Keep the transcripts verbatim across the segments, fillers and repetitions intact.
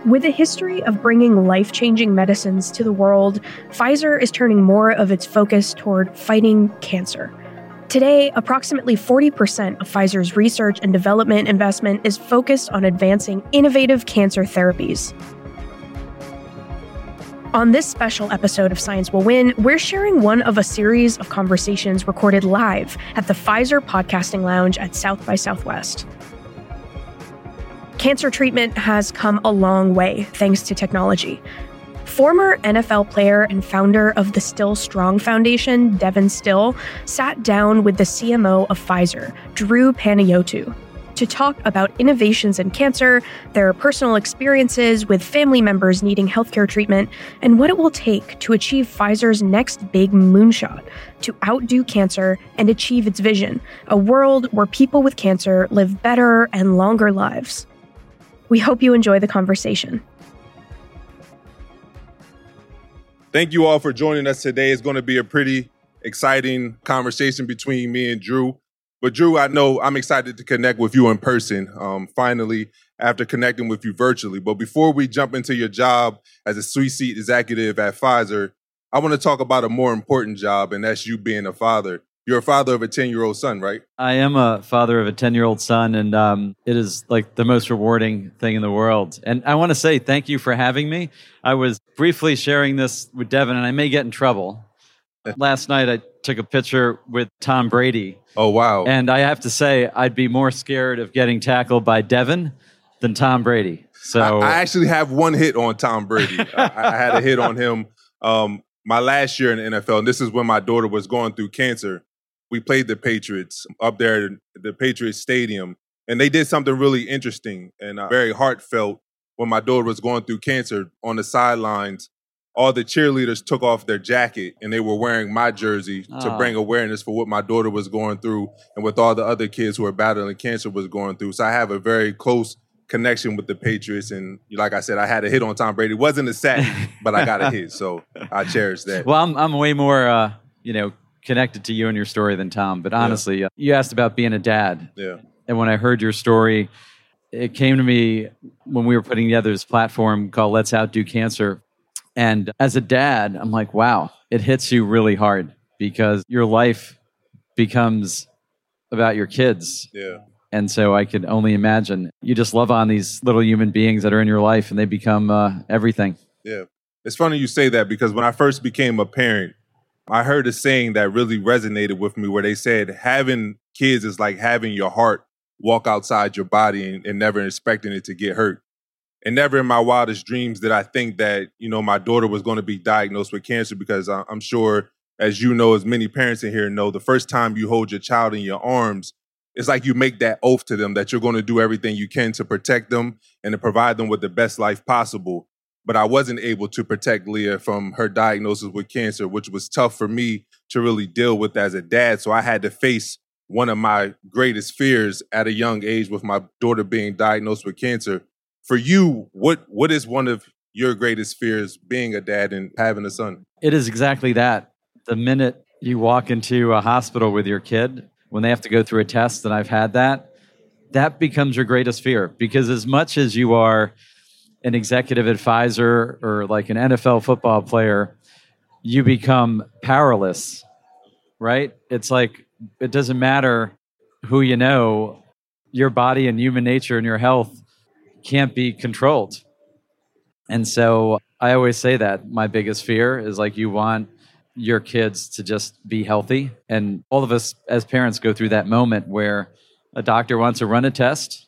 With a history of bringing life-changing medicines to the world, Pfizer is turning more of its focus toward fighting cancer. Today, approximately forty percent of Pfizer's research and development investment is focused on advancing innovative cancer therapies. On this special episode of Science Will Win, we're sharing one of a series of conversations recorded live at the Pfizer Podcasting Lounge at South by Southwest. Cancer treatment has come a long way thanks to technology. Former N F L player and founder of the Still Strong Foundation, Devin Still, sat down with the C M O of Pfizer, Drew Panayotou, to talk about innovations in cancer, their personal experiences with family members needing healthcare treatment, and what it will take to achieve Pfizer's next big moonshot to outdo cancer and achieve its vision, a world where people with cancer live better and longer lives. We hope you enjoy the conversation. Thank you all for joining us today. It's going to be a pretty exciting conversation between me and Drew. But Drew, I know I'm excited to connect with you in person, um, finally, after connecting with you virtually. But before we jump into your job as a C-suite executive at Pfizer, I want to talk about a more important job, and that's you being a father. You're a father of a ten-year-old son, right? I am a father of a ten-year-old son, and um, it is like the most rewarding thing in the world. And I want to say thank you for having me. I was briefly sharing this with Devin, and I may get in trouble. Last night, I took a picture with Tom Brady. Oh, wow. And I have to say, I'd be more scared of getting tackled by Devin than Tom Brady. So I, I actually have one hit on Tom Brady. I, I had a hit on him um, my last year in the N F L, and this is when my daughter was going through cancer. We played the Patriots up there at the Patriots Stadium, and they did something really interesting and uh, very heartfelt when my daughter was going through cancer. On the sidelines, all the cheerleaders took off their jacket, and they were wearing my jersey oh. to bring awareness for what my daughter was going through and what all the other kids who were battling cancer was going through. So I have a very close connection with the Patriots, and like I said, I had a hit on Tom Brady. It wasn't a sack, but I got a hit, so I cherish that. Well, I'm, I'm way more, uh, you know, connected to you and your story than Tom. But honestly, yeah. you asked about being a dad. Yeah. And when I heard your story, it came to me when we were putting together this platform called Let's Outdo Cancer. And as a dad, I'm like, wow, it hits you really hard because your life becomes about your kids. Yeah. And so I could only imagine you just love on these little human beings that are in your life and they become uh, everything. Yeah. It's funny you say that because when I first became a parent, I heard a saying that really resonated with me where they said having kids is like having your heart walk outside your body and, and never expecting it to get hurt. And never in my wildest dreams did I think that, you know, my daughter was going to be diagnosed with cancer because I, I'm sure, as you know, as many parents in here know, the first time you hold your child in your arms, it's like you make that oath to them that you're going to do everything you can to protect them and to provide them with the best life possible. But I wasn't able to protect Leah from her diagnosis with cancer, which was tough for me to really deal with as a dad. So I had to face one of my greatest fears at a young age with my daughter being diagnosed with cancer. For you, what what is one of your greatest fears being a dad and having a son? It is exactly that. The minute you walk into a hospital with your kid, when they have to go through a test, and I've had that, that becomes your greatest fear. Because as much as you are an executive at Pfizer or like an N F L football player, you become powerless, right? It's like, it doesn't matter who you know, your body and human nature and your health can't be controlled. And so I always say that my biggest fear is like you want your kids to just be healthy. And all of us as parents go through that moment where a doctor wants to run a test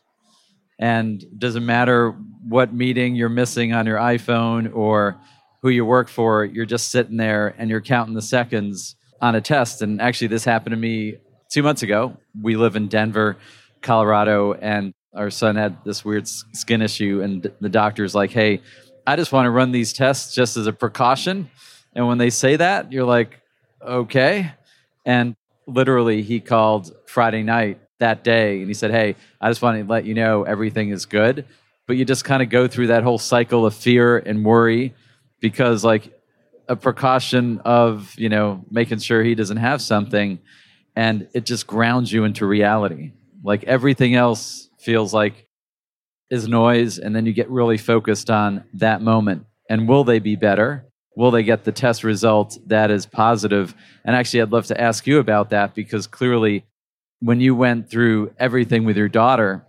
and it doesn't matter what meeting you're missing on your iPhone or who you work for, you're just sitting there and you're counting the seconds on a test. And actually this happened to me two months ago. We live in Denver, Colorado, and our son had this weird skin issue, and the doctor's like, hey, I just want to run these tests just as a precaution. And when they say that, you're like, okay. And literally he called Friday night that day and he said, hey, I just want to let you know everything is good. But you just kind of go through that whole cycle of fear and worry because like a precaution of, you know, making sure he doesn't have something, and it just grounds you into reality. Like everything else feels like is noise, and then you get really focused on that moment. And will they be better? Will they get the test result that is positive? And actually, I'd love to ask you about that, because clearly when you went through everything with your daughter,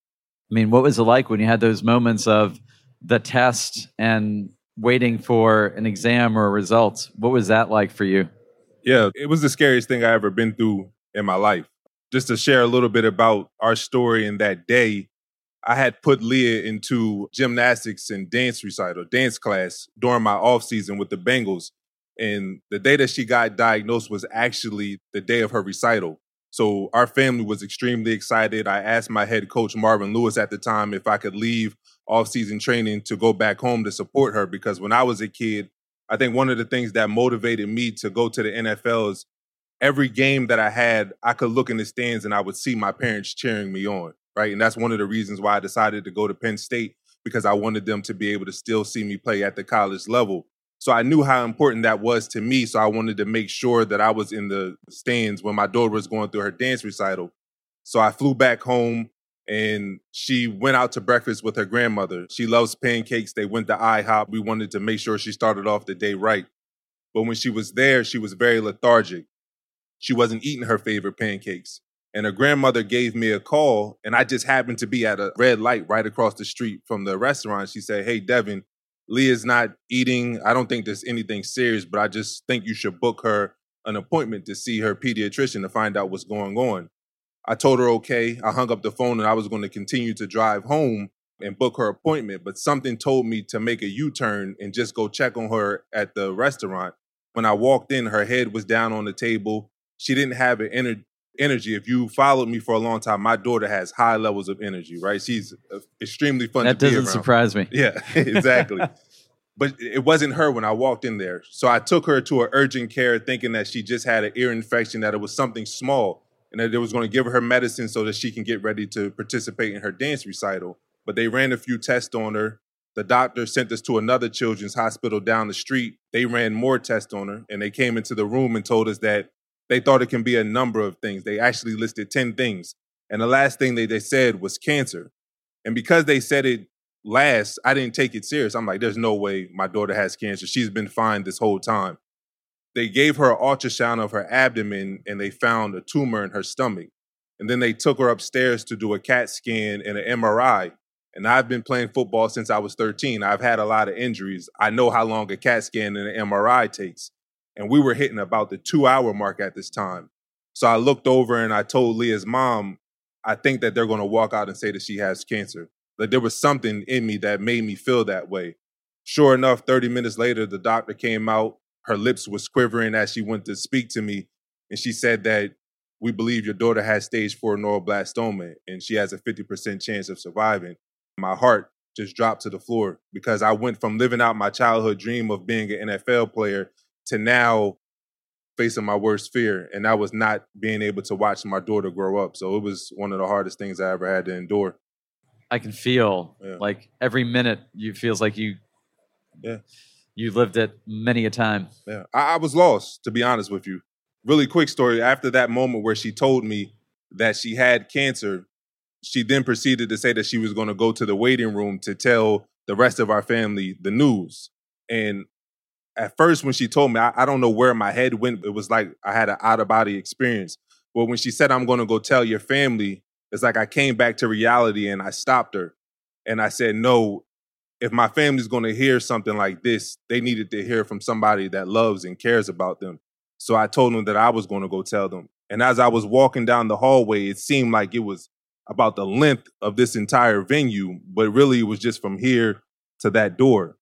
I mean, what was it like when you had those moments of the test and waiting for an exam or results? What was that like for you? Yeah, it was the scariest thing I ever been through in my life. Just to share a little bit about our story in that day, I had put Leah into gymnastics and dance recital, dance class during my off season with the Bengals. And the day that she got diagnosed was actually the day of her recital. So our family was extremely excited. I asked my head coach, Marvin Lewis, at the time, if I could leave off-season training to go back home to support her. Because when I was a kid, I think one of the things that motivated me to go to the N F L is every game that I had, I could look in the stands and I would see my parents cheering me on, right? And that's one of the reasons why I decided to go to Penn State, because I wanted them to be able to still see me play at the college level. So I knew how important that was to me. So I wanted to make sure that I was in the stands when my daughter was going through her dance recital. So I flew back home and she went out to breakfast with her grandmother. She loves pancakes. They went to IHOP. We wanted to make sure she started off the day right. But when she was there, she was very lethargic. She wasn't eating her favorite pancakes. And her grandmother gave me a call, and I just happened to be at a red light right across the street from the restaurant. She said, "Hey, Devin, Leah's not eating. I don't think there's anything serious, but I just think you should book her an appointment to see her pediatrician to find out what's going on." I told her, okay. I hung up the phone and I was going to continue to drive home and book her appointment. But something told me to make a U-turn and just go check on her at the restaurant. When I walked in, her head was down on the table. She didn't have an ener- energy. If you followed me for a long time, my daughter has high levels of energy, right? She's extremely fun that to be around. That doesn't surprise me. Yeah, exactly. But it wasn't her when I walked in there. So I took her to an urgent care thinking that she just had an ear infection, that it was something small, and that they was going to give her medicine so that she can get ready to participate in her dance recital. But they ran a few tests on her. The doctor sent us to another children's hospital down the street. They ran more tests on her, and they came into the room and told us that they thought it can be a number of things. They actually listed ten things. And the last thing they, they said was cancer. And because they said it last, I didn't take it serious. I'm like, there's no way my daughter has cancer. She's been fine this whole time. They gave her an ultrasound of her abdomen and they found a tumor in her stomach. And then they took her upstairs to do a CAT scan and an M R I. And I've been playing football since I was thirteen. I've had a lot of injuries. I know how long a CAT scan and an M R I takes. And we were hitting about the two hour mark at this time. So I looked over and I told Leah's mom, I think that they're going to walk out and say that she has cancer. Like there was something in me that made me feel that way. Sure enough, thirty minutes later, the doctor came out. Her lips was quivering as she went to speak to me. And she said that we believe your daughter has stage four neuroblastoma and she has a fifty percent chance of surviving. My heart just dropped to the floor because I went from living out my childhood dream of being an N F L player to now facing my worst fear. And that was not being able to watch my daughter grow up. So it was one of the hardest things I ever had to endure. I can feel yeah. like every minute you feels like you, yeah, you lived it many a time. Yeah, I, I was lost, to be honest with you. Really quick story. After that moment where she told me that she had cancer, she then proceeded to say that she was going to go to the waiting room to tell the rest of our family the news. And at first, when she told me, I, I don't know where my head went. It was like I had an out-of-body experience. But when she said, I'm going to go tell your family, it's like I came back to reality and I stopped her. And I said, no, if my family's going to hear something like this, they needed to hear from somebody that loves and cares about them. So I told them that I was going to go tell them. And as I was walking down the hallway, it seemed like it was about the length of this entire venue, but really it was just from here to that door.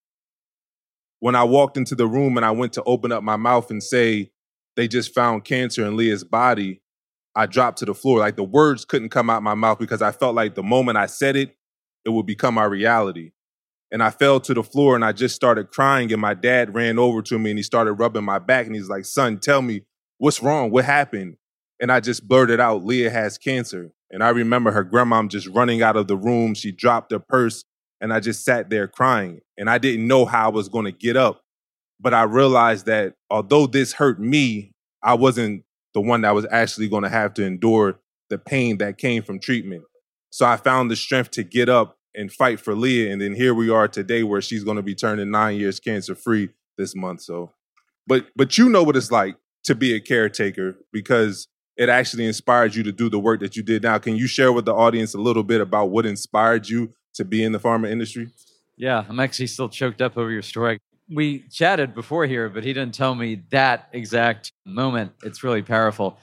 When I walked into the room and I went to open up my mouth and say, they just found cancer in Leah's body, I dropped to the floor. Like the words couldn't come out my mouth because I felt like the moment I said it, it would become my reality. And I fell to the floor and I just started crying and my dad ran over to me and he started rubbing my back and he's like, son, tell me what's wrong? What happened? And I just blurted out, Leah has cancer. And I remember her grandmom just running out of the room. She dropped her purse and I just sat there crying. And I didn't know how I was going to get up. But I realized that although this hurt me, I wasn't the one that was actually going to have to endure the pain that came from treatment. So I found the strength to get up and fight for Leah. And then here we are today where she's going to be turning nine years cancer free this month. So, but, but you know what it's like to be a caretaker because it actually inspired you to do the work that you did now. Can you share with the audience a little bit about what inspired you to be in the pharma industry? Yeah, I'm actually still choked up over your story. We chatted before here, but he didn't tell me that exact moment. It's really powerful.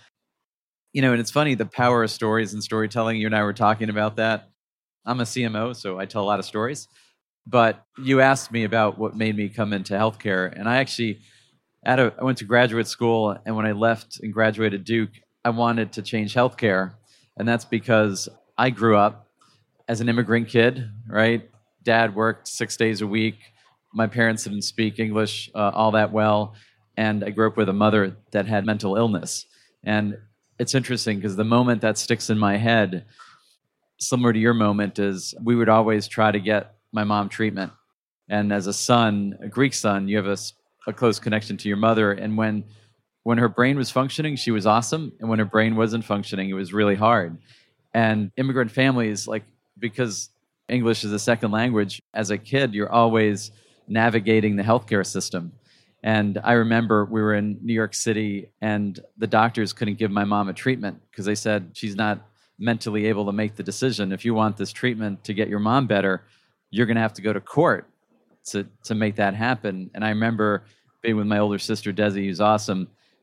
You know, and it's funny, the power of stories and storytelling. You and I were talking about that. I'm a C M O, so I tell a lot of stories. But you asked me about what made me come into healthcare. And I actually, at a, I went to graduate school, and when I left and graduated Duke, I wanted to change healthcare. And that's because I grew up as an immigrant kid, right? Dad worked six days a week. My parents didn't speak English uh, all that well. And I grew up with a mother that had mental illness. And it's interesting because the moment that sticks in my head, similar to your moment, is we would always try to get my mom treatment. And as a son, a Greek son, you have a, a close connection to your mother. And when when her brain was functioning, she was awesome. And when her brain wasn't functioning, it was really hard. And immigrant families, like, because English is a second language, as a kid, you're always navigating the healthcare system. And I remember we were in New York City and the doctors couldn't give my mom a treatment because they said she's not mentally able to make the decision. If you want this treatment to get your mom better, you're going to have to go to court to, to make that happen. And I remember being with my older sister, Desi, who's awesome.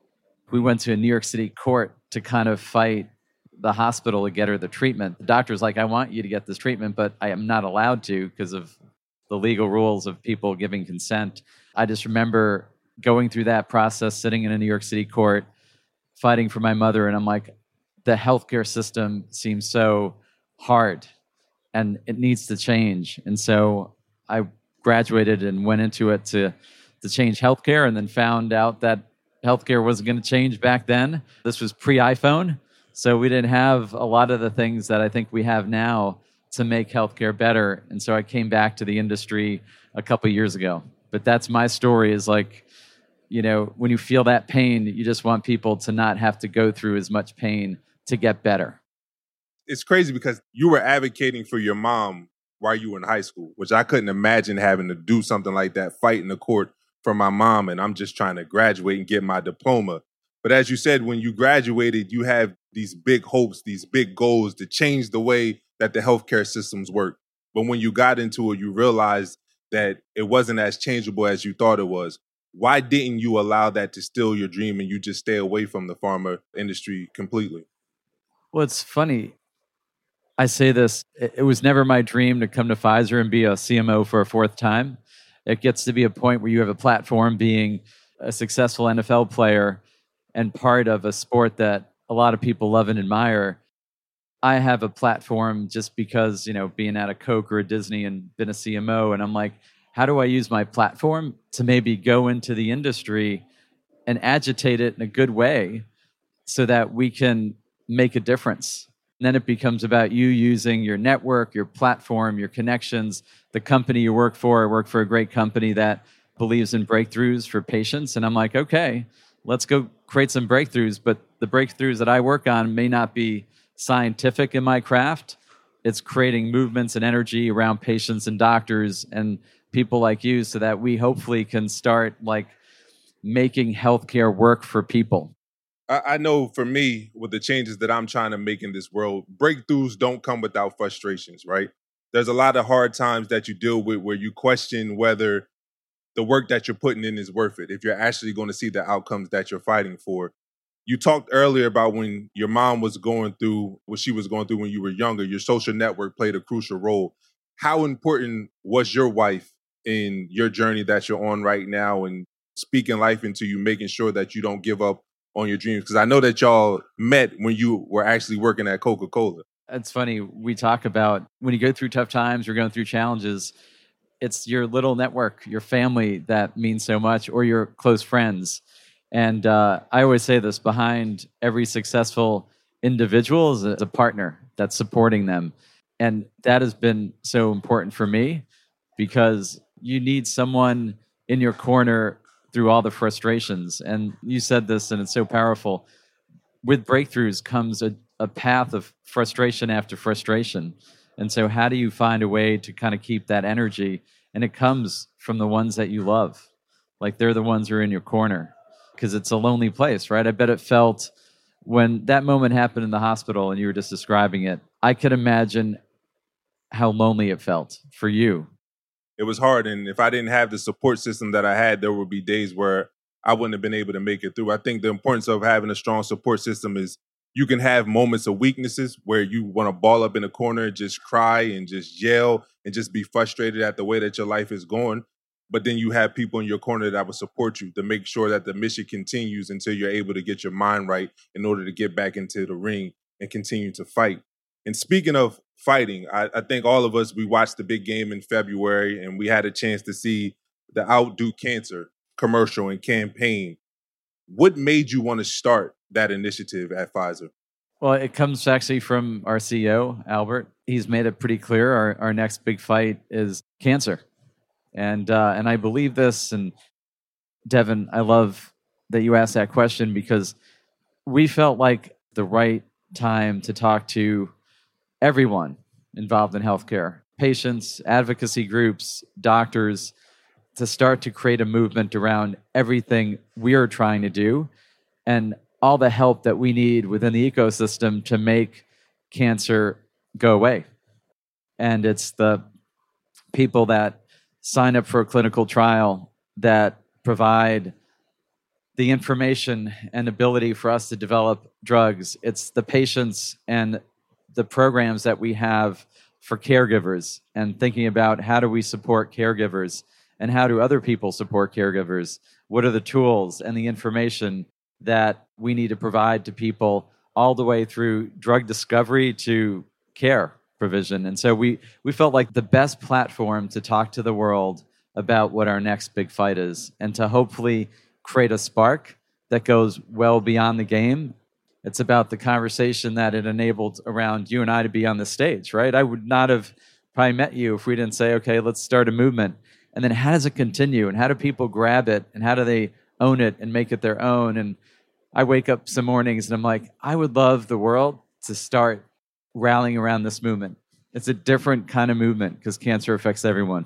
We went to a New York City court to kind of fight the hospital to get her the treatment. The doctor's like, I want you to get this treatment, but I am not allowed to because of the legal rules of people giving consent. I just remember going through that process, sitting in a New York City court, fighting for my mother. And I'm like, the healthcare system seems so hard and it needs to change. And so I graduated and went into it to, to change healthcare, and then found out that healthcare wasn't going to change back then. This was pre-iPhone. So we didn't have a lot of the things that I think we have now to make healthcare better. And so I came back to the industry a couple of years ago. But that's my story, is like, you know, when you feel that pain, you just want people to not have to go through as much pain to get better. It's crazy because you were advocating for your mom while you were in high school, which I couldn't imagine having to do something like that, fight in the court for my mom. And I'm just trying to graduate and get my diploma. But as you said, when you graduated, you have these big hopes, these big goals to change the way that the healthcare systems work. But when you got into it, you realized that it wasn't as changeable as you thought it was. Why didn't you allow that to steal your dream and you just stay away from the pharma industry completely? Well, it's funny. I say this, it was never my dream to come to Pfizer and be a C M O for a fourth time. It gets to be a point where you have a platform being a successful N F L player and part of a sport that a lot of people love and admire. I have a platform just because, you know, being at a Coke or a Disney and been a C M O, and I'm like, how do I use my platform to maybe go into the industry and agitate it in a good way so that we can make a difference? And then it becomes about you using your network, your platform, your connections, the company you work for. I work for a great company that believes in breakthroughs for patients. And I'm like, okay, let's go create some breakthroughs. But the breakthroughs that I work on may not be scientific in my craft. It's creating movements and energy around patients and doctors and people like you so that we hopefully can start like making healthcare work for people. I know for me, with the changes that I'm trying to make in this world, breakthroughs don't come without frustrations, right? There's a lot of hard times that you deal with where you question whether the work that you're putting in is worth it, if you're actually going to see the outcomes that you're fighting for. You talked earlier about when your mom was going through what she was going through when you were younger, your social network played a crucial role. How important was your wife in your journey that you're on right now and speaking life into you, making sure that you don't give up on your dreams? Because I know that y'all met when you were actually working at Coca-Cola. It's funny. We talk about when you go through tough times, you're going through challenges, it's your little network, your family that means so much, or your close friends. And uh, I always say this, behind every successful individual is a, is a partner that's supporting them. And that has been so important for me because you need someone in your corner through all the frustrations. And you said this, and it's so powerful. With breakthroughs comes a, a path of frustration after frustration. And so how do you find a way to kind of keep that energy? And it comes from the ones that you love. Like they're the ones who are in your corner, because it's a lonely place, right? I bet it felt when that moment happened in the hospital and you were just describing it, I could imagine how lonely it felt for you. It was hard. And if I didn't have the support system that I had, there would be days where I wouldn't have been able to make it through. I think the importance of having a strong support system is you can have moments of weaknesses where you want to ball up in a corner and just cry and just yell and just be frustrated at the way that your life is going. But then you have people in your corner that will support you to make sure that the mission continues until you're able to get your mind right in order to get back into the ring and continue to fight. And speaking of fighting, I, I think all of us, we watched the big game in February and we had a chance to see the Outdo Cancer commercial and campaign. What made you want to start that initiative at Pfizer? Well, it comes actually from our C E O, Albert. He's made it pretty clear our, our next big fight is cancer. And uh, and I believe this. And Devin, I love that you asked that question, because we felt like the right time to talk to everyone involved in healthcare, patients, advocacy groups, doctors, to start to create a movement around everything we are trying to do and all the help that we need within the ecosystem to make cancer go away. And it's the people that sign up for a clinical trial that provide the information and ability for us to develop drugs. It's the patients and the programs that we have for caregivers, and thinking about how do we support caregivers and how do other people support caregivers? What are the tools and the information that we need to provide to people, all the way through drug discovery to care provision? And so we, we felt like the best platform to talk to the world about what our next big fight is, and to hopefully create a spark that goes well beyond the game. It's about the conversation that it enabled around you and I to be on the stage, right? I would not have probably met you if we didn't say, okay, let's start a movement. And then how does it continue? And how do people grab it? And how do they own it and make it their own? And I wake up some mornings and I'm like, I would love the world to start rallying around this movement. It's a different kind of movement because cancer affects everyone.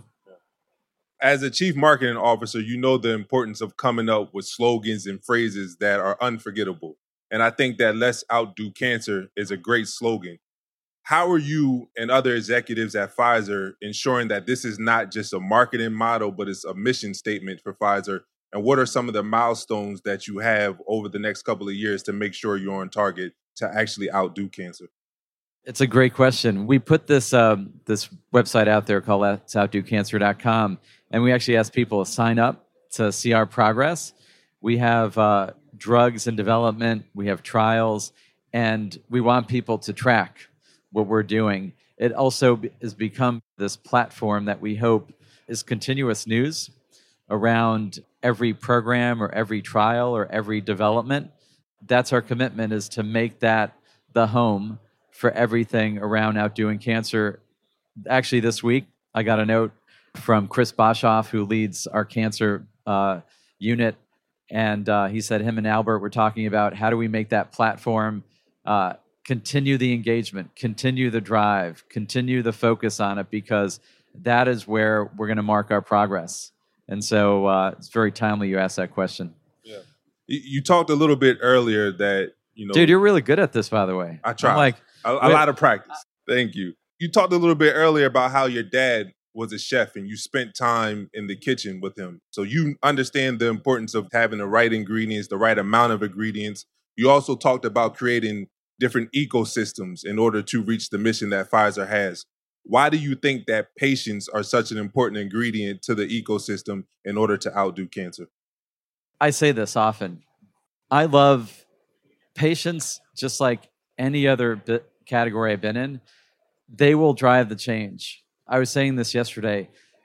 As a chief marketing officer, you know the importance of coming up with slogans and phrases that are unforgettable. And I think that Let's Outdo Cancer is a great slogan. How are you and other executives at Pfizer ensuring that this is not just a marketing model, but it's a mission statement for Pfizer? And what are some of the milestones that you have over the next couple of years to make sure you're on target to actually outdo cancer? It's a great question. We put this um, this website out there called let's outdo cancer dot com, and we actually asked people to sign up to see our progress. We have uh, drugs in development, we have trials, and we want people to track what we're doing. It also has become this platform that we hope is continuous news around every program or every trial or every development. That's our commitment, is to make that the home for everything around outdoing cancer. Actually, this week, I got a note from Chris Boshoff, who leads our cancer uh, unit. And uh, he said him and Albert were talking about how do we make that platform uh, continue the engagement, continue the drive, continue the focus on it, because that is where we're going to mark our progress. And so uh, it's very timely you asked that question. Yeah, you talked a little bit earlier that, you know, dude, you're really good at this, by the way. I try. I'm like a, a lot of practice. Thank you. You talked a little bit earlier about how your dad was a chef and you spent time in the kitchen with him. So you understand the importance of having the right ingredients, the right amount of ingredients. You also talked about creating different ecosystems in order to reach the mission that Pfizer has. Why do you think that patients are such an important ingredient to the ecosystem in order to outdo cancer? I say this often. I love patients, just like any other bit category I've been in. They will drive the change. I was saying this yesterday.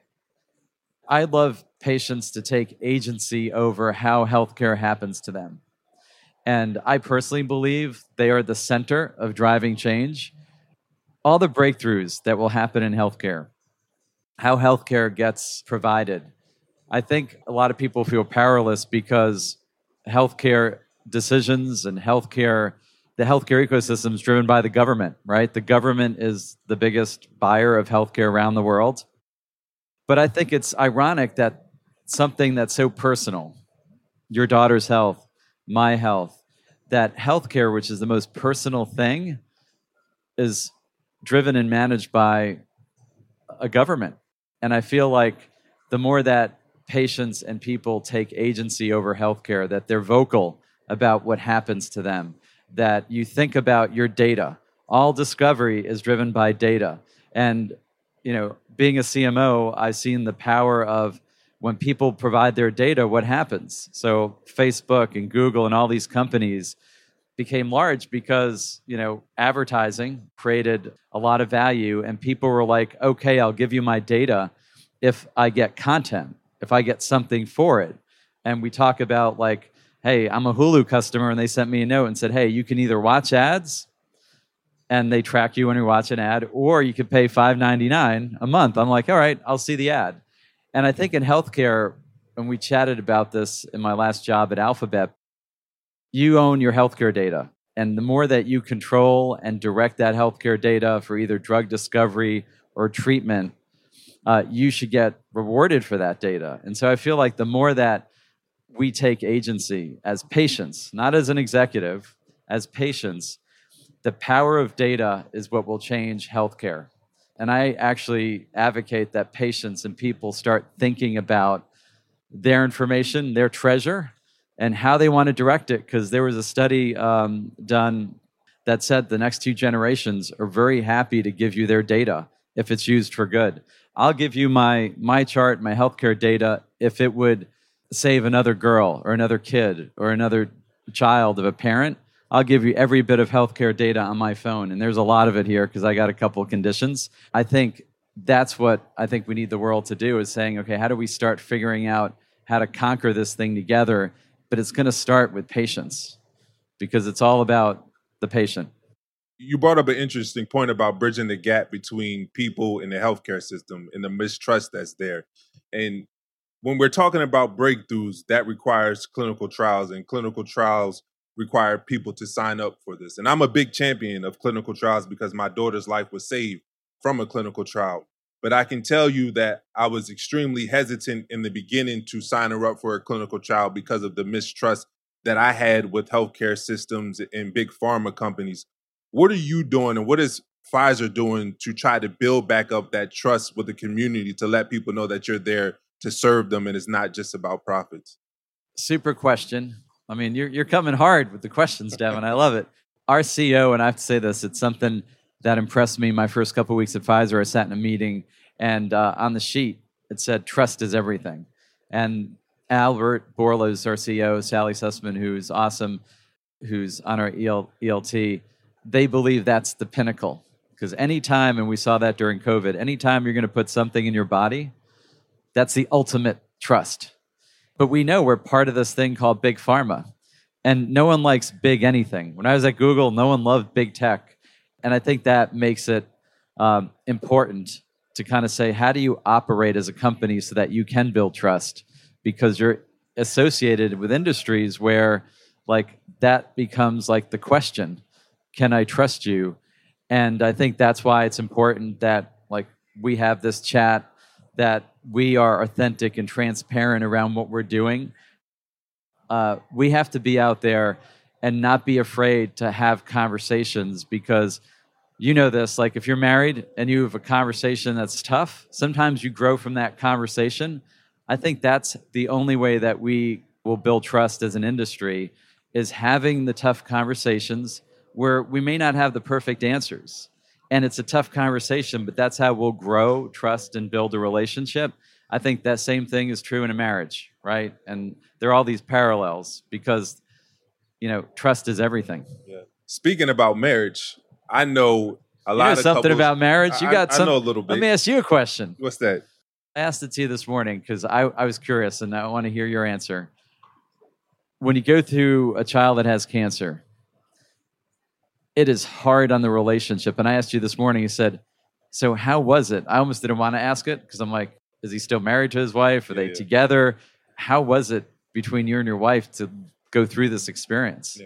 I love patients to take agency over how healthcare happens to them. And I personally believe they are the center of driving change. All the breakthroughs that will happen in healthcare, how healthcare gets provided. I think a lot of people feel powerless because healthcare decisions and healthcare the healthcare ecosystem is driven by the government, right? The government is the biggest buyer of healthcare around the world. But I think it's ironic that something that's so personal, your daughter's health, my health, that healthcare, which is the most personal thing, is driven and managed by a government. And I feel like the more that patients and people take agency over healthcare, that they're vocal about what happens to them, that you think about your data. All discovery is driven by data. And, you know, being a C M O, I've seen the power of when people provide their data, what happens? So Facebook and Google and all these companies became large because, you know, advertising created a lot of value and people were like, okay, I'll give you my data if I get content, if I get something for it. And we talk about like, hey, I'm a Hulu customer and they sent me a note and said, hey, you can either watch ads and they track you when you watch an ad, or you could pay five ninety-nine a month. I'm like, all right, I'll see the ad. And I think in healthcare, and we chatted about this in my last job at Alphabet, you own your healthcare data. And the more that you control and direct that healthcare data for either drug discovery or treatment, uh, you should get rewarded for that data. And so I feel like the more that we take agency as patients, not as an executive, as patients, the power of data is what will change healthcare. And I actually advocate that patients and people start thinking about their information, their treasure, and how they want to direct it. Because there was a study um, done that said the next two generations are very happy to give you their data if it's used for good. I'll give you my my chart, my healthcare data, if it would save another girl or another kid or another child of a parent. I'll give you every bit of healthcare data on my phone. And there's a lot of it here because I got a couple of conditions. I think that's what I think we need the world to do, is saying, okay, how do we start figuring out how to conquer this thing together? But it's going to start with patience because it's all about the patient. You brought up an interesting point about bridging the gap between people in the healthcare system and the mistrust that's there. And when we're talking about breakthroughs, that requires clinical trials, and clinical trials require people to sign up for this. And I'm a big champion of clinical trials because my daughter's life was saved from a clinical trial. But I can tell you that I was extremely hesitant in the beginning to sign her up for a clinical trial because of the mistrust that I had with healthcare systems and big pharma companies. What are you doing, and what is Pfizer doing to try to build back up that trust with the community, to let people know that you're there to serve them and it's not just about profits? Super question. I mean, you're you're coming hard with the questions, Devin. I love it. Our C E O, and I have to say this, it's something that impressed me my first couple of weeks at Pfizer. I sat in a meeting, and uh, on the sheet, it said, trust is everything. And Albert Bourla's our C E O, Sally Sussman, who's awesome, who's on our E L, E L T, they believe that's the pinnacle. Because anytime, and we saw that during COVID, anytime you're going to put something in your body, that's the ultimate trust. But we know we're part of this thing called big pharma. And no one likes big anything. When I was at Google, no one loved big tech. And I think that makes it um, important to kind of say, how do you operate as a company so that you can build trust? Because you're associated with industries where like that becomes like the question, can I trust you? And I think that's why it's important that like we have this chat, that we are authentic and transparent around what we're doing. Uh, we have to be out there and not be afraid to have conversations, because you know this, like if you're married and you have a conversation that's tough, sometimes you grow from that conversation. I think that's the only way that we will build trust as an industry, is having the tough conversations where we may not have the perfect answers. And it's a tough conversation, but that's how we'll grow trust and build a relationship. I think that same thing is true in a marriage, right? And there are all these parallels because, you know, trust is everything. Yeah. Speaking about marriage, I know a you lot know of something couples, about marriage. You got I, some. I know a little bit. Let me ask you a question. What's that? I asked it to you this morning because I, I was curious and I want to hear your answer. When you go through a child that has cancer, it is hard on the relationship. And I asked you this morning, you said, so how was it? I almost didn't want to ask it because I'm like, is he still married to his wife? Are yeah, they yeah. together? How was it between you and your wife to go through this experience? Yeah.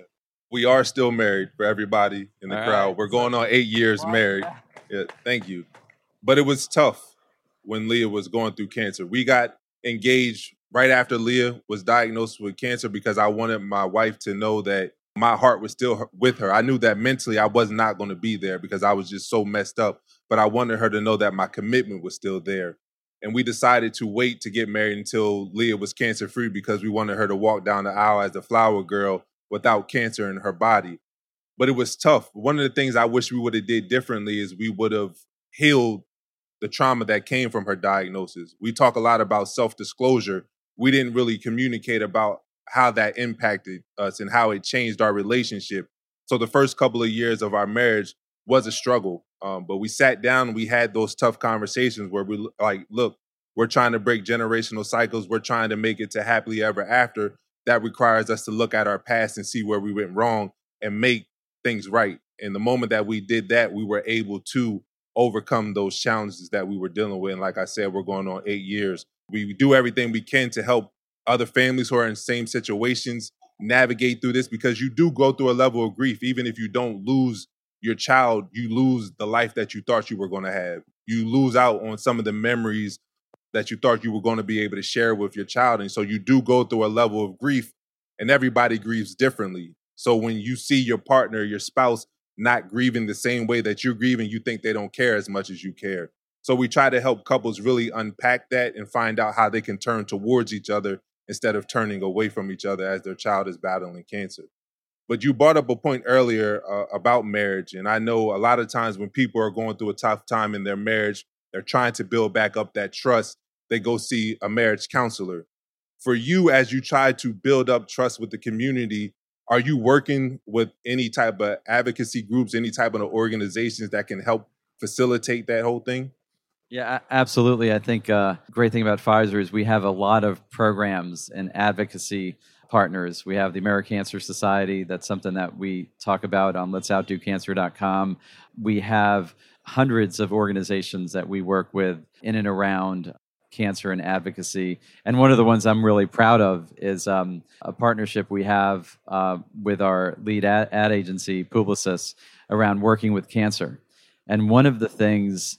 We are still married for everybody in the All crowd. right. We're going on eight years married. Yeah, thank you. But it was tough when Leah was going through cancer. We got engaged right after Leah was diagnosed with cancer because I wanted my wife to know that my heart was still with her. I knew that mentally I was not going to be there because I was just so messed up, but I wanted her to know that my commitment was still there. And we decided to wait to get married until Leah was cancer-free because we wanted her to walk down the aisle as the flower girl without cancer in her body. But it was tough. One of the things I wish we would have did differently is we would have healed the trauma that came from her diagnosis. We talk a lot about self-disclosure. We didn't really communicate about how that impacted us and how it changed our relationship. So the first couple of years of our marriage was a struggle. Um, but we sat down and we had those tough conversations where we like, look, we're trying to break generational cycles. We're trying to make it to happily ever after. That requires us to look at our past and see where we went wrong and make things right. And the moment that we did that, we were able to overcome those challenges that we were dealing with. And like I said, we're going on eight years. We do everything we can to help other families who are in the same situations navigate through this, because you do go through a level of grief. Even if you don't lose your child, you lose the life that you thought you were going to have. You lose out on some of the memories that you thought you were going to be able to share with your child. And so you do go through a level of grief, and everybody grieves differently. So when you see your partner, your spouse, not grieving the same way that you're grieving, you think they don't care as much as you care. So we try to help couples really unpack that and find out how they can turn towards each other instead of turning away from each other as their child is battling cancer. But you brought up a point earlier uh, about marriage. And I know a lot of times when people are going through a tough time in their marriage, they're trying to build back up that trust. They go see a marriage counselor. For you, as you try to build up trust with the community, are you working with any type of advocacy groups, any type of organizations that can help facilitate that whole thing? Yeah, a- absolutely. I think uh, great thing about Pfizer is we have a lot of programs and advocacy partners. We have the American Cancer Society. That's something that we talk about on lets outdo cancer dot com. We have hundreds of organizations that we work with in and around cancer and advocacy. And one of the ones I'm really proud of is um, a partnership we have uh, with our lead ad, ad agency, Publicis, around working with cancer. And one of the things,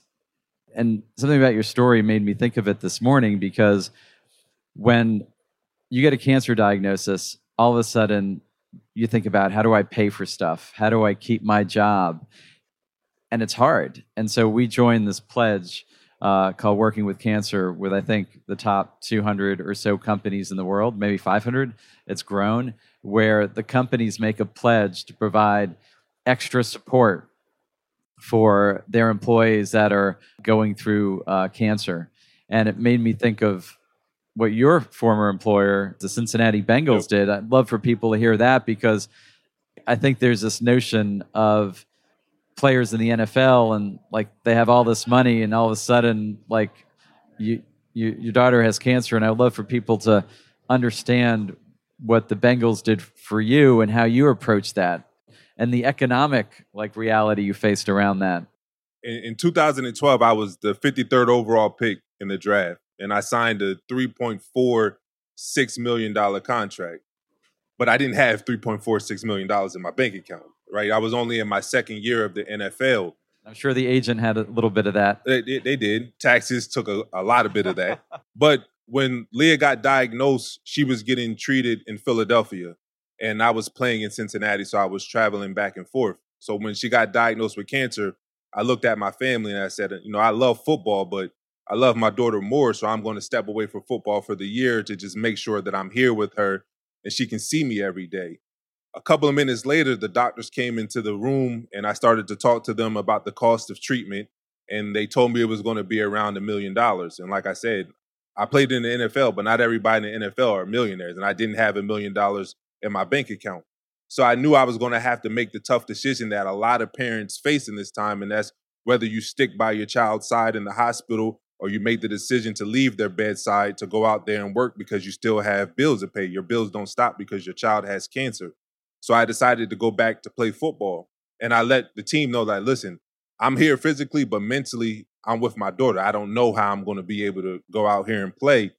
and something about your story made me think of it this morning, because when you get a cancer diagnosis, all of a sudden you think about, how do I pay for stuff? How do I keep my job? And it's hard. And so we joined this pledge uh, called Working with Cancer with, I think, the top two hundred or so companies in the world, maybe five hundred. It's grown, where the companies make a pledge to provide extra support for their employees that are going through uh, cancer. And it made me think of what your former employer, the Cincinnati Bengals, did. I'd love for people to hear that, because I think there's this notion of players in the N F L and like they have all this money and all of a sudden like you, you your daughter has cancer. And I'd love for people to understand what the Bengals did for you and how you approached that and the economic like reality you faced around that. In, in two thousand twelve, I was the fifty-third overall pick in the draft, and I signed a three point four six million dollars contract. But I didn't have three point four six million dollars in my bank account, right? I was only in my second year of the N F L. I'm sure the agent had a little bit of that. They, they, they did. Taxes took a, a lot of bit of that. But when Leah got diagnosed, she was getting treated in Philadelphia, and I was playing in Cincinnati, so I was traveling back and forth. So when she got diagnosed with cancer, I looked at my family and I said, you know, I love football, but I love my daughter more, so I'm going to step away from football for the year to just make sure that I'm here with her and she can see me every day. A couple of minutes later, the doctors came into the room and I started to talk to them about the cost of treatment. And they told me it was going to be around a million dollars. And like I said, I played in the N F L, but not everybody in the N F L are millionaires. And I didn't have a million dollars in my bank account. So I knew I was going to have to make the tough decision that a lot of parents face in this time. And that's whether you stick by your child's side in the hospital or you make the decision to leave their bedside to go out there and work because you still have bills to pay. Your bills don't stop because your child has cancer. So I decided to go back to play football. And I let the team know that, listen, I'm here physically, but mentally I'm with my daughter. I don't know how I'm going to be able to go out here and play.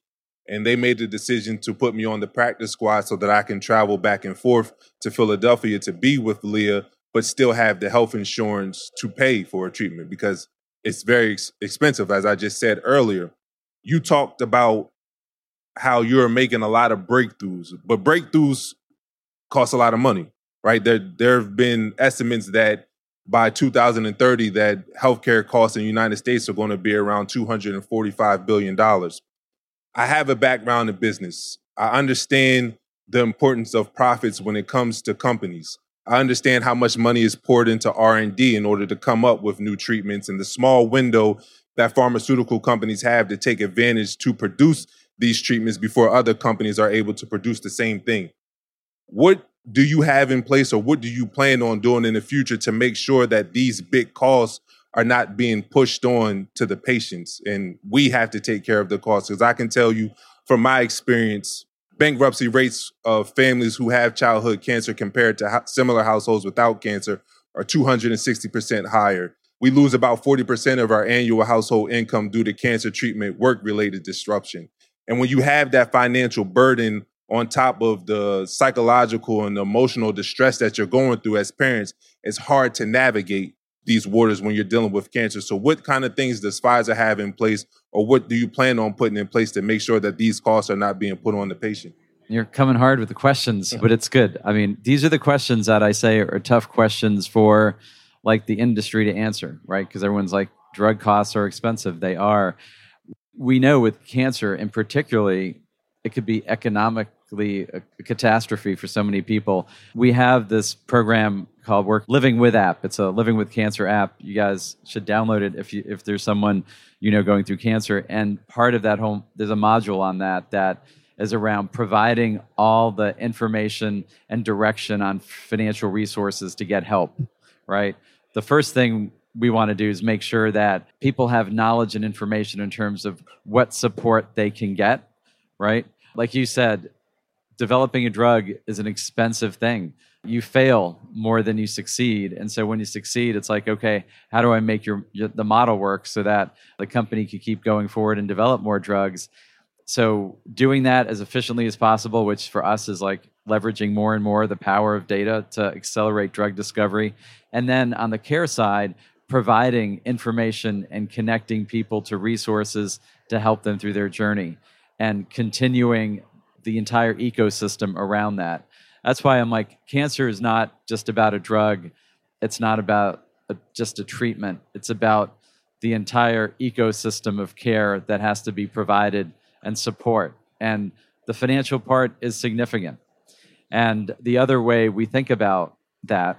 And they made the decision to put me on the practice squad so that I can travel back and forth to Philadelphia to be with Leah, but still have the health insurance to pay for a treatment because it's very ex- expensive. As I just said earlier, you talked about how you're making a lot of breakthroughs, but breakthroughs cost a lot of money, right? There, there have been estimates that by two thousand thirty that healthcare costs in the United States are going to be around two hundred forty-five billion dollars. I have a background in business. I understand the importance of profits when it comes to companies. I understand how much money is poured into R and D in order to come up with new treatments and the small window that pharmaceutical companies have to take advantage to produce these treatments before other companies are able to produce the same thing. What do you have in place or what do you plan on doing in the future to make sure that these big costs are not being pushed on to the patients and we have to take care of the costs? Because I can tell you from my experience, bankruptcy rates of families who have childhood cancer compared to ho- similar households without cancer are two hundred sixty percent higher. We lose about forty percent of our annual household income due to cancer treatment work-related disruption. And when you have that financial burden on top of the psychological and emotional distress that you're going through as parents, it's hard to navigate these waters when you're dealing with cancer. So what kind of things does Pfizer have in place, or what do you plan on putting in place to make sure that these costs are not being put on the patient? You're coming hard with the questions, but it's good. I mean, these are the questions that I say are tough questions for like the industry to answer, right? Because everyone's like, drug costs are expensive. They are. We know with cancer, and particularly, it could be economically a, a catastrophe for so many people. We have this program called Work Living With app. It's a Living With Cancer app. You guys should download it if you if there's someone you know going through cancer. And part of that whole, there's a module on that that is around providing all the information and direction on financial resources to get help, right? The first thing we want to do is make sure that people have knowledge and information in terms of what support they can get, right? Like you said, developing a drug is an expensive thing. You fail more than you succeed. And so when you succeed, it's like, okay, how do I make your, your the model work so that the company can keep going forward and develop more drugs? So doing that as efficiently as possible, which for us is like leveraging more and more the power of data to accelerate drug discovery. And then on the care side, providing information and connecting people to resources to help them through their journey and continuing the entire ecosystem around that. That's why I'm like, cancer is not just about a drug. It's not about a, just a treatment. It's about the entire ecosystem of care that has to be provided and support. And the financial part is significant. And the other way we think about that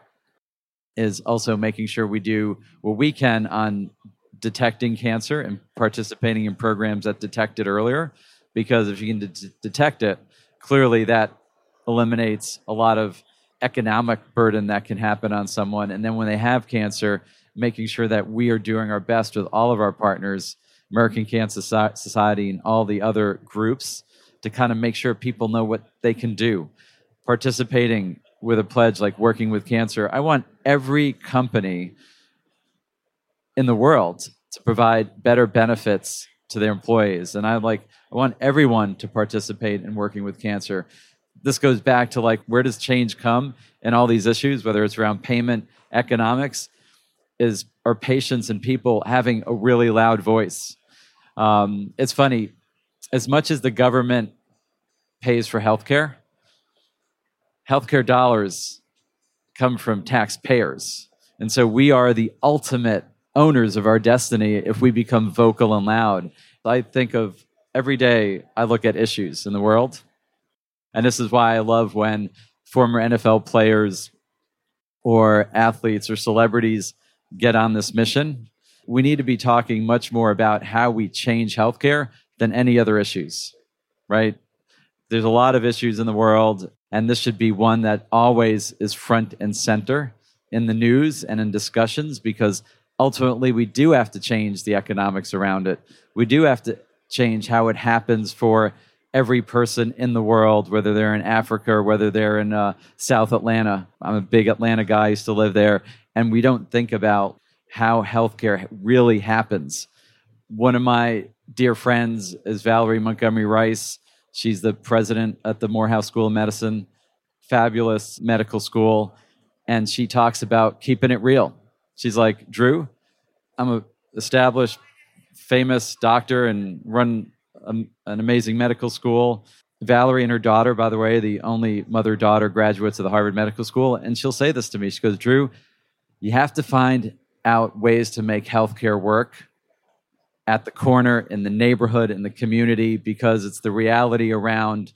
is also making sure we do what we can on detecting cancer and participating in programs that detect it earlier. Because if you can de- detect it, clearly that eliminates a lot of economic burden that can happen on someone. And then when they have cancer, making sure that we are doing our best with all of our partners, American Cancer Society and all the other groups, to kind of make sure people know what they can do. Participating with a pledge like Working with Cancer, I want every company in the world to provide better benefits to their employees. And I like I want everyone to participate in Working with Cancer. This goes back to like, where does change come in all these issues, whether it's around payment, economics, is are patients and people having a really loud voice. Um, it's funny, as much as the government pays for healthcare, healthcare dollars come from taxpayers. And so we are the ultimate owners of our destiny if we become vocal and loud. I think of every day I look at issues in the world. And this is why I love when former N F L players or athletes or celebrities get on this mission. We need to be talking much more about how we change healthcare than any other issues, right? There's a lot of issues in the world, and this should be one that always is front and center in the news and in discussions, because ultimately we do have to change the economics around it. We do have to change how it happens for every person in the world, whether they're in Africa or whether they're in uh, South Atlanta. I'm a big Atlanta guy, I used to live there, and we don't think about how healthcare really happens One of my dear friends is Valerie Montgomery Rice. She's the president at the Morehouse School of Medicine, fabulous medical school. And she talks about keeping it real. She's like, Drew, I'm a established, famous doctor and run a, an amazing medical school. Valerie and her daughter, by the way, the only mother-daughter graduates of the Harvard Medical School. And she'll say this to me. She goes, Drew, you have to find out ways to make healthcare work at the corner, in the neighborhood, in the community, because it's the reality around,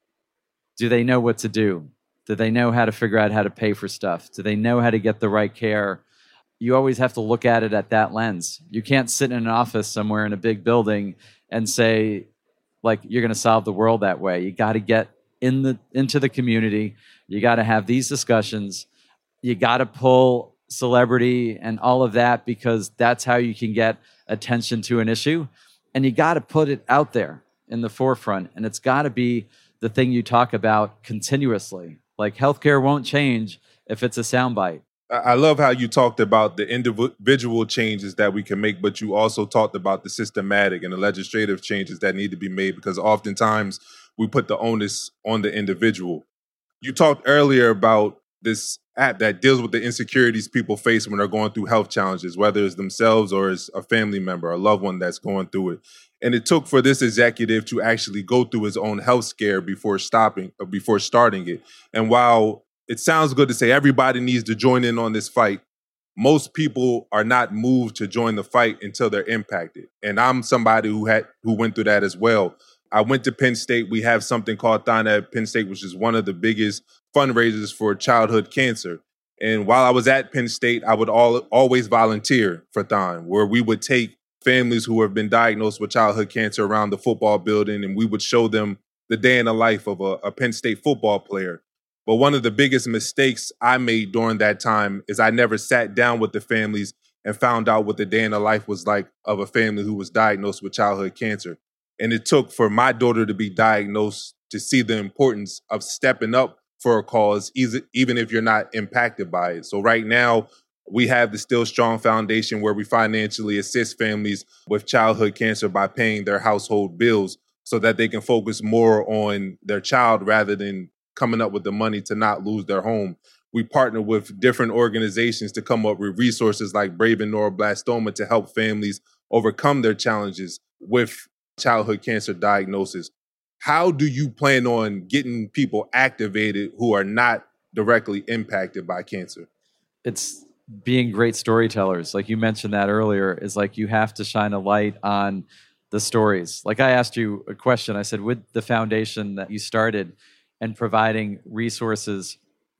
do they know what to do? Do they know how to figure out how to pay for stuff? Do they know how to get the right care? You always have to look at it at that lens. You can't sit in an office somewhere in a big building and say, like, you're going to solve the world that way. You got to get in the into the community. You got to have these discussions. You got to pull celebrity and all of that, because that's how you can get attention to an issue. And you got to put it out there in the forefront. And it's got to be the thing you talk about continuously. Like, healthcare won't change if it's a soundbite. I love how you talked about the individual changes that we can make, but you also talked about the systematic and the legislative changes that need to be made, because oftentimes we put the onus on the individual. You talked earlier about this app that deals with the insecurities people face when they're going through health challenges, whether it's themselves or it's a family member, a loved one that's going through it. And it took for this executive to actually go through his own health scare before stopping, or before starting it. And while it sounds good to say everybody needs to join in on this fight, most people are not moved to join the fight until they're impacted. And I'm somebody who had who went through that as well. I went to Penn State. We have something called Thon at Penn State, which is one of the biggest fundraisers for childhood cancer. And while I was at Penn State, I would all, always volunteer for Thon, where we would take families who have been diagnosed with childhood cancer around the football building, and we would show them the day in the life of a, a Penn State football player. But one of the biggest mistakes I made during that time is I never sat down with the families and found out what the day in the life was like of a family who was diagnosed with childhood cancer. And it took for my daughter to be diagnosed to see the importance of stepping up for a cause, even if you're not impacted by it. So right now, we have the Still Strong Foundation, where we financially assist families with childhood cancer by paying their household bills so that they can focus more on their child rather than coming up with the money to not lose their home. We partner with different organizations to come up with resources like Brave in Neuroblastoma to help families overcome their challenges with childhood cancer diagnosis. How do you plan on getting people activated who are not directly impacted by cancer? It's being great storytellers. Like you mentioned that earlier, is like you have to shine a light on the stories. Like I asked you a question. I said, with the foundation that you started and providing resources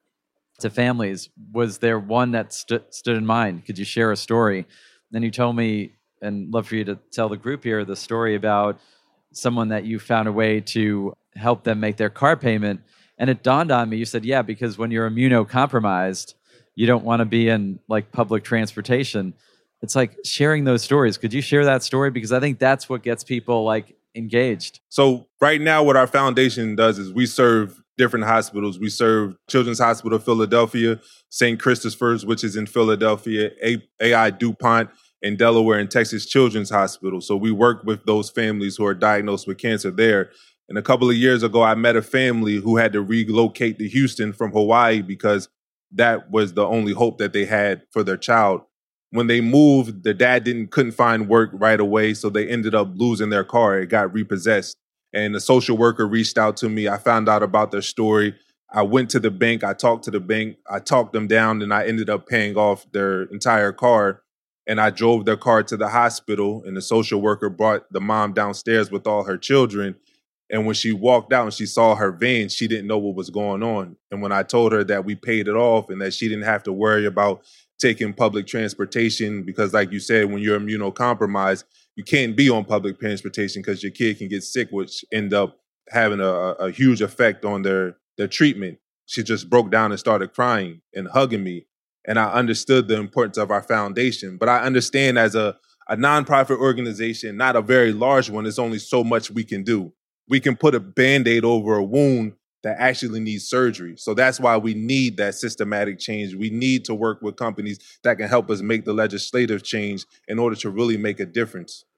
to families, was there one that st- stood in mind? Could you share a story? Then you told me, and love for you to tell the group here, the story about someone that you found a way to help them make their car payment. And it dawned on me, you said, yeah, because when you're immunocompromised, you don't want to be in like public transportation. It's like sharing those stories. Could you share that story? Because I think that's what gets people like engaged. So right now, what our foundation does is we serve different hospitals. We serve Children's Hospital of Philadelphia, Saint Christopher's, which is in Philadelphia, A I DuPont in Delaware, and Texas Children's Hospital. So we work with those families who are diagnosed with cancer there. And a couple of years ago, I met a family who had to relocate to Houston from Hawaii because that was the only hope that they had for their child. When they moved, the dad didn't couldn't find work right away, so they ended up losing their car. It got repossessed. And the social worker reached out to me. I found out about their story. I went to the bank. I talked to the bank. I talked them down, and I ended up paying off their entire car. And I drove their car to the hospital, and the social worker brought the mom downstairs with all her children. And when she walked out and she saw her veins, she didn't know what was going on. And when I told her that we paid it off and that she didn't have to worry about taking public transportation, because like you said, when you're immunocompromised, you can't be on public transportation because your kid can get sick, which end up having a, a huge effect on their, their treatment. She just broke down and started crying and hugging me. And I understood the importance of our foundation. But I understand as a, a nonprofit organization, not a very large one, there's only so much we can do. We can put a Band-Aid over a wound that actually needs surgery. So that's why we need that systematic change. We need to work with companies that can help us make the legislative change in order to really make a difference.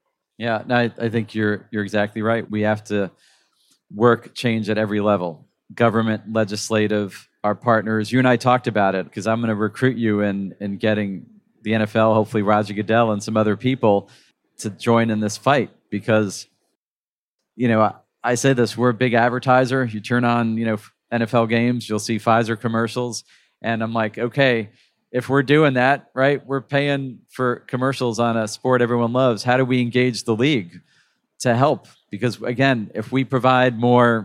Yeah, no, I, I think you're you're exactly right. We have to work change at every level, government, legislative, our partners. You and I talked about it because I'm going to recruit you in in getting the N F L, hopefully Roger Goodell and some other people to join in this fight because, you know, I, I say this, we're a big advertiser. You turn on, you know, N F L games, you'll see Pfizer commercials. And I'm like, okay, if we're doing that, right, we're paying for commercials on a sport everyone loves. How do we engage the league to help? Because again, if we provide more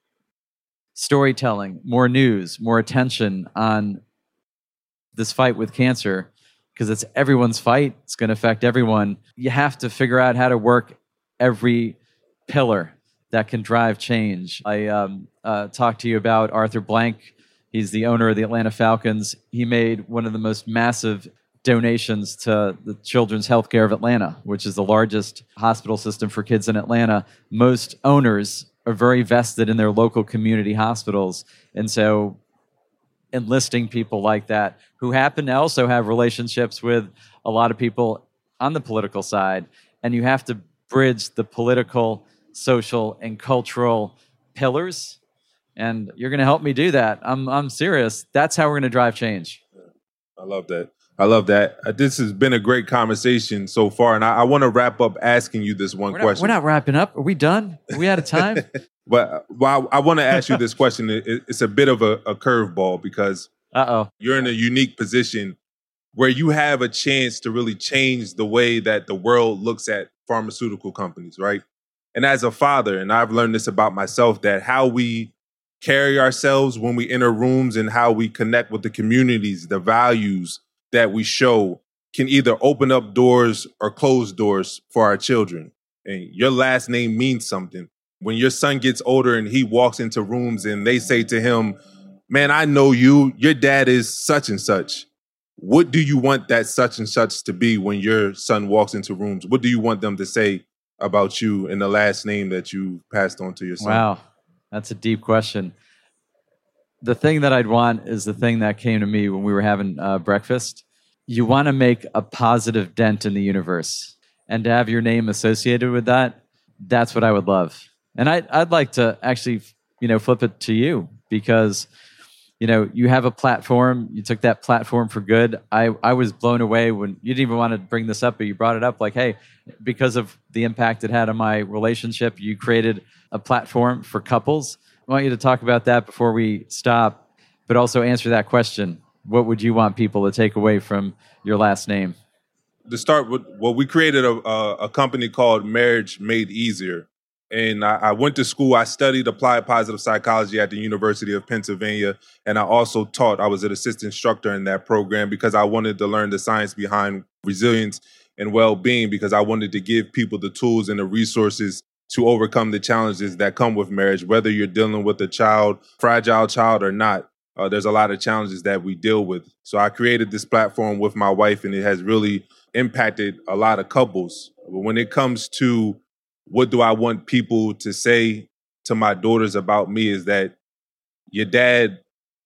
storytelling, more news, more attention on this fight with cancer, because it's everyone's fight, it's going to affect everyone. You have to figure out how to work every pillar that can drive change. I um, uh, talked to you about Arthur Blank. He's the owner of the Atlanta Falcons. He made one of the most massive donations to the Children's Healthcare of Atlanta, which is the largest hospital system for kids in Atlanta. Most owners are very vested in their local community hospitals. And so enlisting people like that who happen to also have relationships with a lot of people on the political side. And you have to bridge the political, social, and cultural pillars. And you're going to help me do that. I'm I'm serious. That's how we're going to drive change. I love that. I love that. Uh, this has been a great conversation so far. And I, I want to wrap up asking you this one we're question. Not, we're not wrapping up. Are we done? Are we out of time? But well, I, I want to ask you this question. It, it's a bit of a, a curveball because Uh-oh. you're in a unique position where you have a chance to really change the way that the world looks at pharmaceutical companies, right? And as a father, and I've learned this about myself, that how we carry ourselves when we enter rooms and how we connect with the communities, the values that we show can either open up doors or close doors for our children. And your last name means something. When your son gets older and he walks into rooms and they say to him, man, I know you, your dad is such and such. What do you want that such and such to be when your son walks into rooms? What do you want them to say about you and the last name that you passed on to your son? Wow, that's a deep question. The thing that I'd want is the thing that came to me when we were having uh, breakfast. You want to make a positive dent in the universe. And to have your name associated with that, that's what I would love. And I'd, I'd like to actually, you know, flip it to you because, you know, you have a platform. You took that platform for good. I, I was blown away when you didn't even want to bring this up, but you brought it up like, hey, because of the impact it had on my relationship, you created a platform for couples. I want you to talk about that before we stop, but also answer that question. What would you want people to take away from your last name? To start with, well, we created a, a, a company called Marriage Made Easier. And I, I went to school. I studied applied positive psychology at the University of Pennsylvania. And I also taught, I was an assistant instructor in that program because I wanted to learn the science behind resilience and well-being, because I wanted to give people the tools and the resources to overcome the challenges that come with marriage, whether you're dealing with a child, fragile child or not. Uh, there's a lot of challenges that we deal with. So I created this platform with my wife, and it has really impacted a lot of couples. But when it comes to what do I want people to say to my daughters about me is that your dad,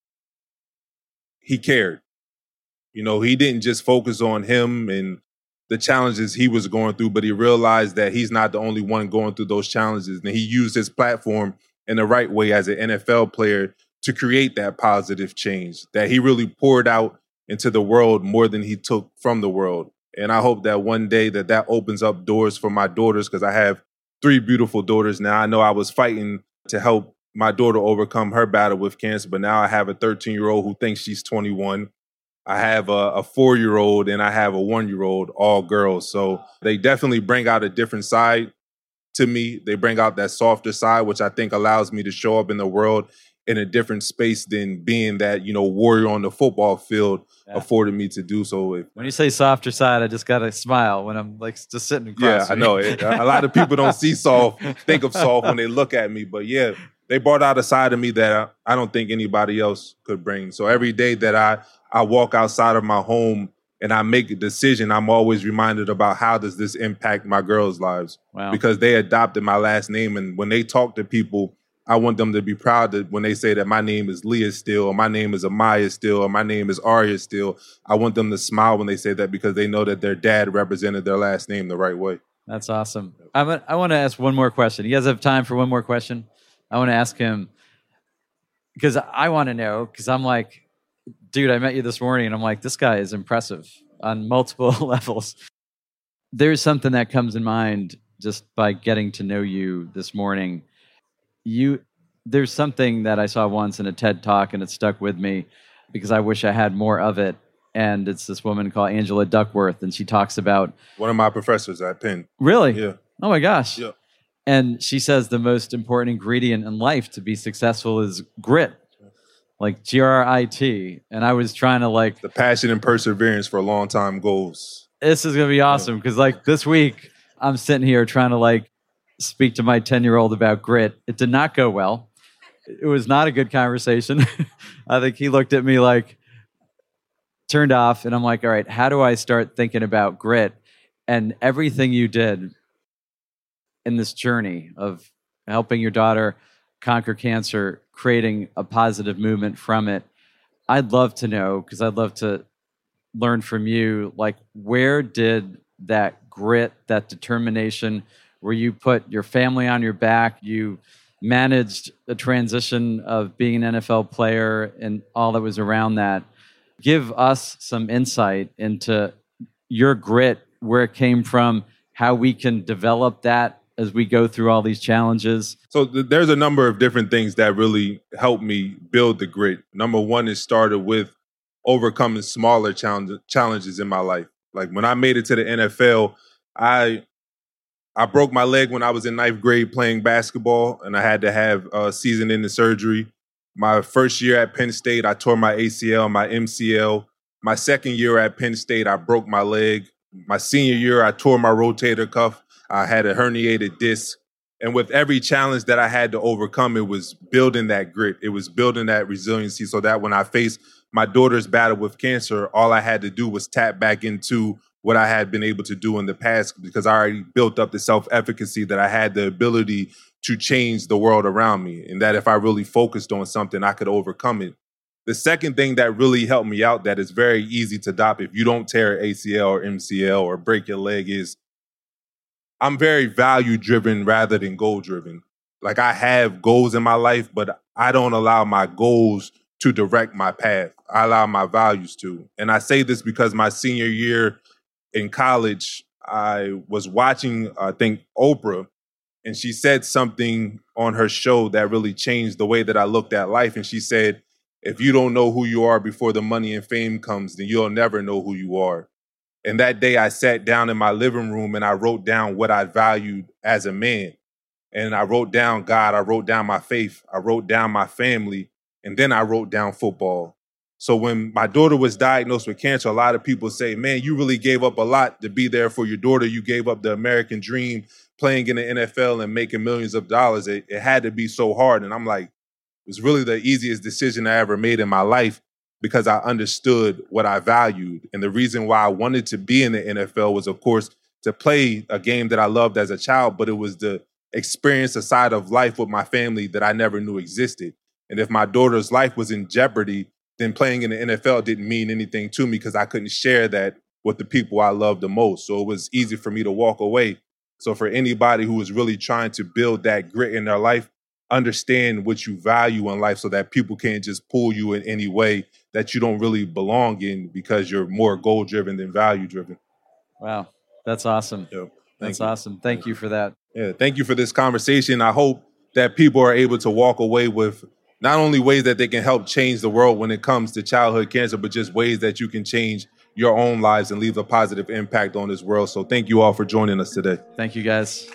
he cared. You know, he didn't just focus on him and the challenges he was going through, but he realized that he's not the only one going through those challenges. And he used his platform in the right way as an N F L player to create that positive change, that he really poured out into the world more than he took from the world. And I hope that one day that that opens up doors for my daughters, because I have three beautiful daughters now. I know I was fighting to help my daughter overcome her battle with cancer, but now I have a thirteen-year-old who thinks she's twenty-one. I have a, a four-year-old and I have a one-year-old, all girls. So they definitely bring out a different side to me. They bring out that softer side, which I think allows me to show up in the world in a different space than being that, you know, warrior on the football field yeah. afforded me to do so. If, when you say softer side, I just got to smile when I'm like just sitting across. Yeah, I know. It, a lot of people don't see soft, think of soft when they look at me. But yeah, they brought out a side of me that I, I don't think anybody else could bring. So every day that I, I walk outside of my home and I make a decision, I'm always reminded about how does this impact my girls' lives? Wow. Because they adopted my last name. And when they talk to people, I want them to be proud that when they say that my name is Leah still, or my name is Amaya still, or my name is Arya still, I want them to smile when they say that because they know that their dad represented their last name the right way. That's awesome. I'm a, I want to ask one more question. You guys have time for one more question? I want to ask him, because I want to know, because I'm like, dude, I met you this morning, and I'm like, this guy is impressive on multiple levels. There's something that comes in mind just by getting to know you this morning. You, there's something that I saw once in a TED Talk, and it stuck with me because I wish I had more of it. And it's this woman called Angela Duckworth, and she talks about... One of my professors at Penn. Really? Yeah. Oh my gosh. Yeah. And she says the most important ingredient in life to be successful is grit. Like G R I T. And I was trying to like... The passion and perseverance for long time goals. This is going to be awesome because like this week, I'm sitting here trying to like speak to my ten-year-old about grit. It did not go well. It was not a good conversation. I think he looked at me like... turned off, and I'm like, all right, how do I start thinking about grit? And everything you did in this journey of helping your daughter conquer cancer, creating a positive movement from it, I'd love to know, because I'd love to learn from you, like, where did that grit, that determination, where you put your family on your back, you managed a transition of being an N F L player and all that was around that. Give us some insight into your grit, where it came from, how we can develop that as we go through all these challenges. So th- there's a number of different things that really helped me build the grit. Number one, it started with overcoming smaller challenge- challenges in my life. Like when I made it to the N F L, I I broke my leg when I was in ninth grade playing basketball, and I had to have a season-ending surgery. My first year at Penn State, I tore my A C L, my M C L. My second year at Penn State, I broke my leg. My senior year, I tore my rotator cuff. I had a herniated disc. And with every challenge that I had to overcome, it was building that grit. It was building that resiliency so that when I faced my daughter's battle with cancer, all I had to do was tap back into what I had been able to do in the past, because I already built up the self-efficacy that I had the ability to change the world around me, and that if I really focused on something, I could overcome it. The second thing that really helped me out, that is very easy to adopt if you don't tear A C L or M C L or break your leg, is I'm very value-driven rather than goal-driven. Like, I have goals in my life, but I don't allow my goals to direct my path. I allow my values to. And I say this because my senior year in college, I was watching, I think, Oprah, and she said something on her show that really changed the way that I looked at life. And she said, if you don't know who you are before the money and fame comes, then you'll never know who you are. And that day I sat down in my living room and I wrote down what I valued as a man. And I wrote down God, I wrote down my faith, I wrote down my family, and then I wrote down football. So when my daughter was diagnosed with cancer, a lot of people say, man, you really gave up a lot to be there for your daughter. You gave up the American dream, playing in the N F L and making millions of dollars. It, it had to be so hard. And I'm like, it was really the easiest decision I ever made in my life, because I understood what I valued. And the reason why I wanted to be in the N F L was, of course, to play a game that I loved as a child, but it was to experience a side of life with my family that I never knew existed. And if my daughter's life was in jeopardy, then playing in the N F L didn't mean anything to me, because I couldn't share that with the people I loved the most. So it was easy for me to walk away. So for anybody who is really trying to build that grit in their life, understand what you value in life so that people can't just pull you in any way that you don't really belong in, because you're more goal-driven than value-driven. Wow, that's awesome. Yeah, that's you. awesome. Thank, thank you for that. Yeah, thank you for this conversation. I hope that people are able to walk away with not only ways that they can help change the world when it comes to childhood cancer, but just ways that you can change your own lives and leave a positive impact on this world. So thank you all for joining us today. Thank you, guys.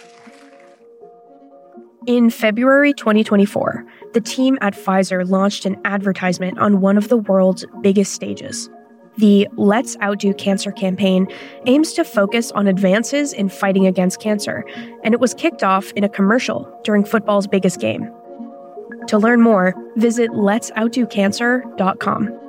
In February twenty twenty-four, the team at Pfizer launched an advertisement on one of the world's biggest stages. The Let's Outdo Cancer campaign aims to focus on advances in fighting against cancer, and it was kicked off in a commercial during football's biggest game. To learn more, visit lets outdo cancer dot com.